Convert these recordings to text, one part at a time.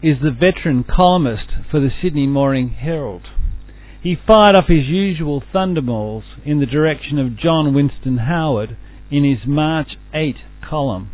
is the veteran columnist for the Sydney Morning Herald. He fired up his usual thunderbolts in the direction of John Winston Howard in his March 8 column.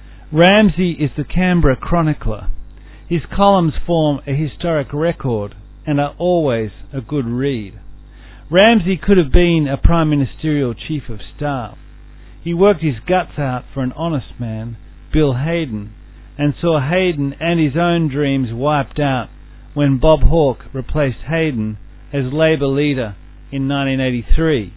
Ramsay is the Canberra chronicler. His columns form a historic record and are always a good read. Ramsay could have been a Prime Ministerial Chief of Staff. He worked his guts out for an honest man, Bill Hayden, and saw Hayden and his own dreams wiped out when Bob Hawke replaced Hayden as Labor leader in 1983.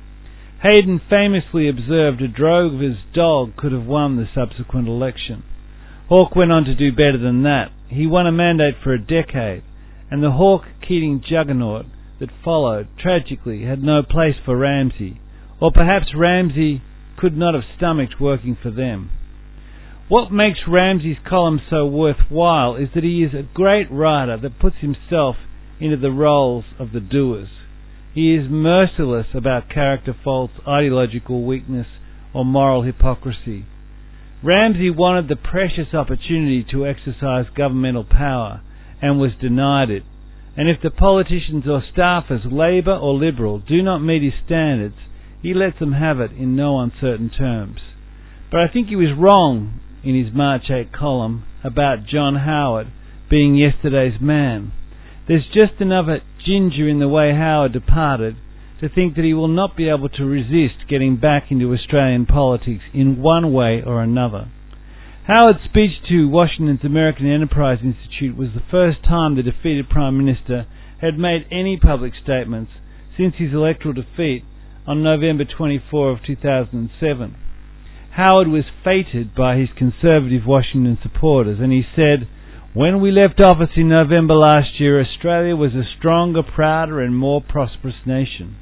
Hayden famously observed a drover's dog could have won the subsequent election. Hawke went on to do better than that. He won a mandate for a decade, and the Hawke-Keating juggernaut that followed, tragically, had no place for Ramsay, or perhaps Ramsay could not have stomached working for them. What makes Ramsay's column so worthwhile is that he is a great writer that puts himself into the roles of the doers. He is merciless about character faults, ideological weakness, or moral hypocrisy. Ramsay wanted the precious opportunity to exercise governmental power and was denied it. And if the politicians or staffers, Labor or Liberal, do not meet his standards, he lets them have it in no uncertain terms. But I think he was wrong in his March 8 column about John Howard being yesterday's man. There's just another ginger in the way Howard departed to think that he will not be able to resist getting back into Australian politics in one way or another. Howard's speech to Washington's American Enterprise Institute was the first time the defeated Prime Minister had made any public statements since his electoral defeat on November 24 of 2007. Howard was feted by his conservative Washington supporters, and he said, "When we left office in November last year, Australia was a stronger, prouder and more prosperous nation."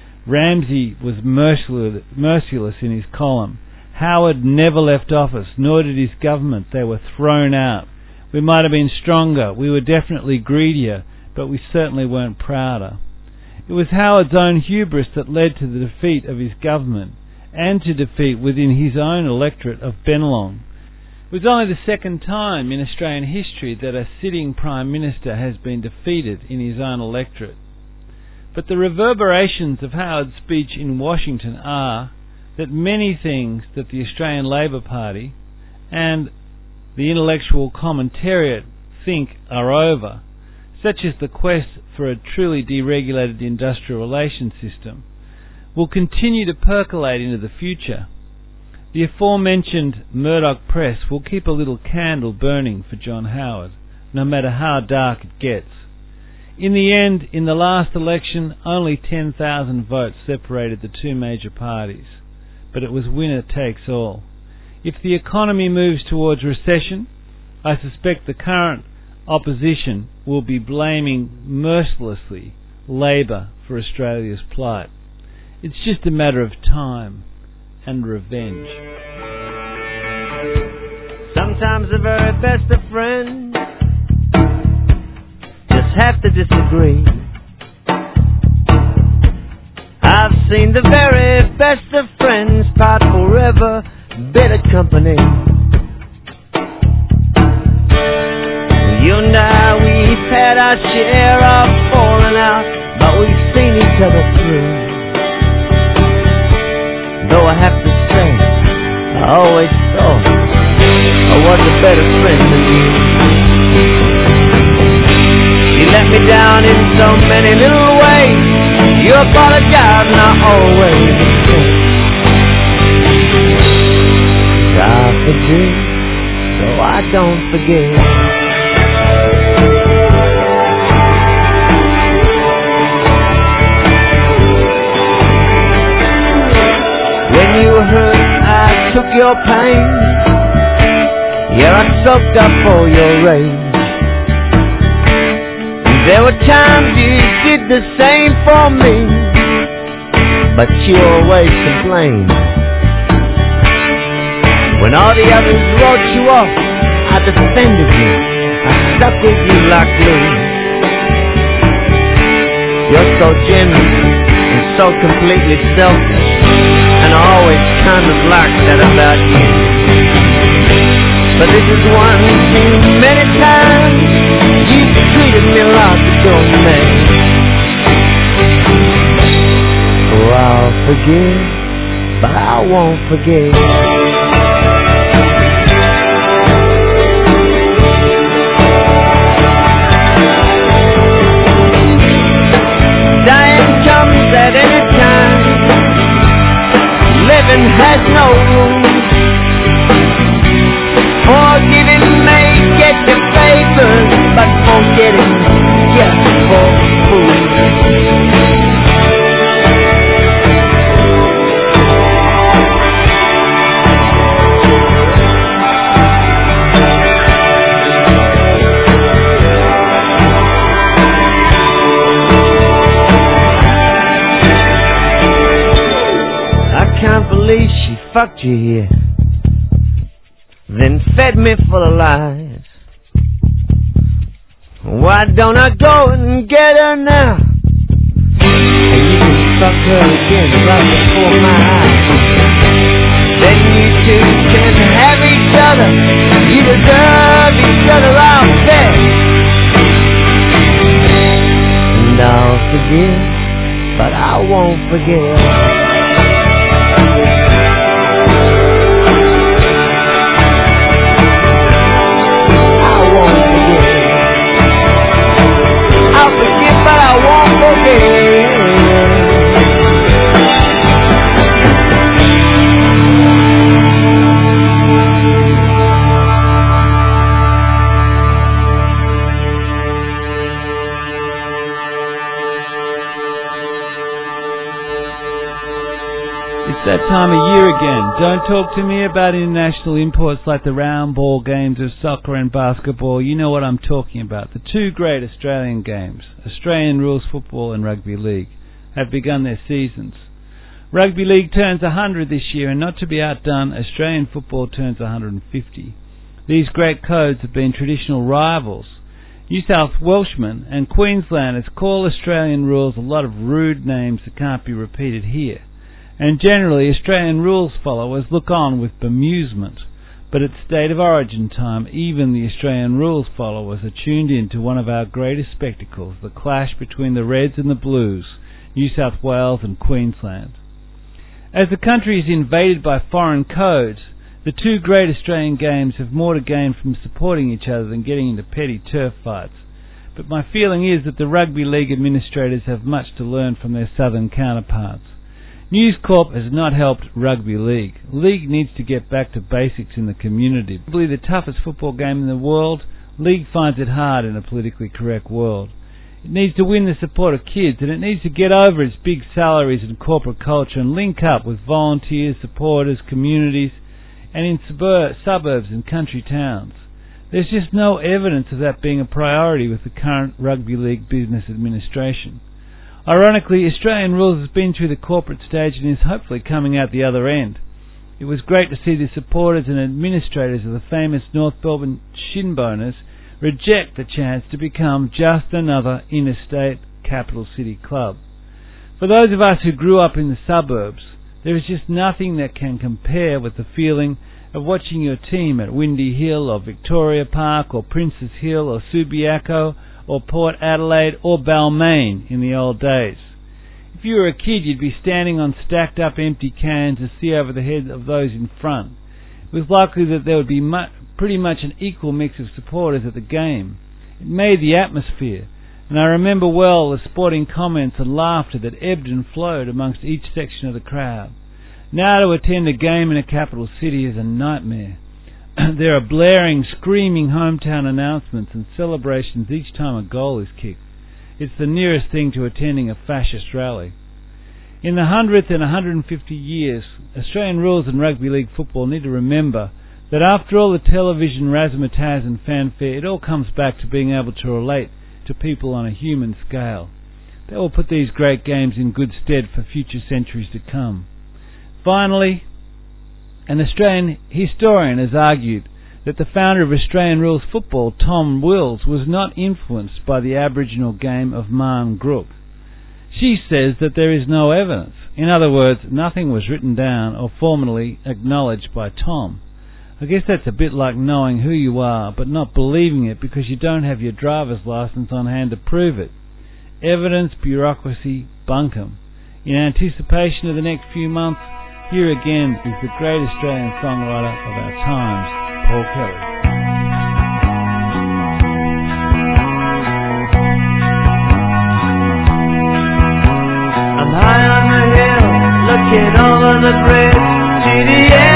Ramsay was merciless in his column. Howard never left office, nor did his government. They were thrown out. We might have been stronger. We were definitely greedier, but we certainly weren't prouder. It was Howard's own hubris that led to the defeat of his government and to defeat within his own electorate of Bennelong. It was only the second time in Australian history that a sitting Prime Minister has been defeated in his own electorate. But the reverberations of Howard's speech in Washington are that many things that the Australian Labor Party and the intellectual commentariat think are over, such as the quest for a truly deregulated industrial relations system, will continue to percolate into the future. The aforementioned Murdoch press will keep a little candle burning for John Howard, no matter how dark it gets. In the end, in the last election, only 10,000 votes separated the two major parties, but it was winner takes all. If the economy moves towards recession, I suspect the current opposition will be blaming mercilessly Labor for Australia's plight. It's just a matter of time and revenge. Sometimes the very best of friends just have to disagree. I've seen the very best of friends part forever, bitter company. You and I, we've had our share of falling out, but we've seen each other through. Though I have to say, I always thought I was a better friend than you. You let me down in so many little ways. You apologize and I always accept. God forgive, so I don't forget. When you were hurt, I took your pain. Yeah, I soaked up all your rage. There were times you did the same for me, but you always complained. When all the others wrote you off, I defended you. I stuck with you like glue. You're so genuine and so completely selfish, and I always kind of like that about you. But this is one too many times your name. Oh, I'll forgive, but I won't forget. Dying comes at any time. Living has no rules. Forgiving may get your favors, but forgetting just for fools. I can't believe she fucked you here, then fed me full of lies. Why don't I go and get her now? And you can fuck her again right before my eyes. Then you two can have each other. You deserve each other, I'll bet. And I'll forgive, but I won't forget. I'll forgive, but I won't forget. It's that time of year again. Don't talk to me about international imports like the round ball games of soccer and basketball. You know what I'm talking about. The two great Australian games, Australian rules football and rugby league, have begun their seasons. Rugby league turns 100 this year, and not to be outdone, Australian football turns 150. These great codes have been traditional rivals. New South Welshmen and Queenslanders call Australian rules a lot of rude names that can't be repeated here. And generally Australian rules followers look on with bemusement. But at State of Origin time, even the Australian rules followers are tuned in to one of our greatest spectacles, the clash between the Reds and the Blues, New South Wales and Queensland. As the country is invaded by foreign codes, the two great Australian games have more to gain from supporting each other than getting into petty turf fights. But my feeling is that the rugby league administrators have much to learn from their southern counterparts. News Corp has not helped rugby league. League needs to get back to basics in the community. Probably the toughest football game in the world, league finds it hard in a politically correct world. It needs to win the support of kids, and it needs to get over its big salaries and corporate culture and link up with volunteers, supporters, communities, and in suburbs and country towns. There's just no evidence of that being a priority with the current rugby league business administration. Ironically, Australian rules has been through the corporate stage and is hopefully coming out the other end. It was great to see the supporters and administrators of the famous North Melbourne Shinboners reject the chance to become just another interstate capital city club. For those of us who grew up in the suburbs, there is just nothing that can compare with the feeling of watching your team at Windy Hill or Victoria Park or Princes Hill or Subiaco or Port Adelaide or Balmain in the old days. If you were a kid, you'd be standing on stacked up empty cans to see over the heads of those in front. It was likely that there would be pretty much an equal mix of supporters at the game. It made the atmosphere, and I remember well the sporting comments and laughter that ebbed and flowed amongst each section of the crowd. Now to attend a game in a capital city is a nightmare. There are blaring, screaming hometown announcements and celebrations each time a goal is kicked. It's the nearest thing to attending a fascist rally. In the 100th and 150 years, Australian rules and rugby league football need to remember that after all the television razzmatazz and fanfare, it all comes back to being able to relate to people on a human scale. That will put these great games in good stead for future centuries to come. Finally, an Australian historian has argued that the founder of Australian rules football, Tom Wills, was not influenced by the Aboriginal game of Marn Grook. She says that there is no evidence. In other words, nothing was written down or formally acknowledged by Tom. I guess that's a bit like knowing who you are but not believing it because you don't have your driver's license on hand to prove it. evidence, bureaucracy, bunkum. In anticipation of the next few months, here again is the great Australian songwriter of our times, Paul Kelly. I'm high on the hill, looking over the bridge to the